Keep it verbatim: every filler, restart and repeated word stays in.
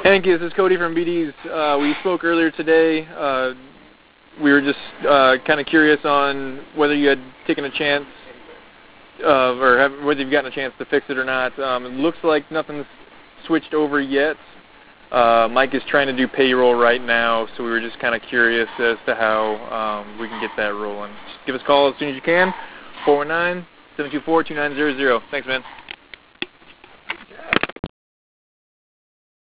Hank, this is Cody from B D's. Uh, we spoke earlier today. Uh, we were just uh, kind of curious on whether you had taken a chance, uh, or have, whether you've gotten a chance to fix it or not. Um, it looks like nothing's switched over yet. Uh, Mike is trying to do payroll right now, so we were just kind of curious as to how um, we can get that rolling. Just give us a call as soon as you can, four one nine, seven two four, two nine zero zero. Thanks, man.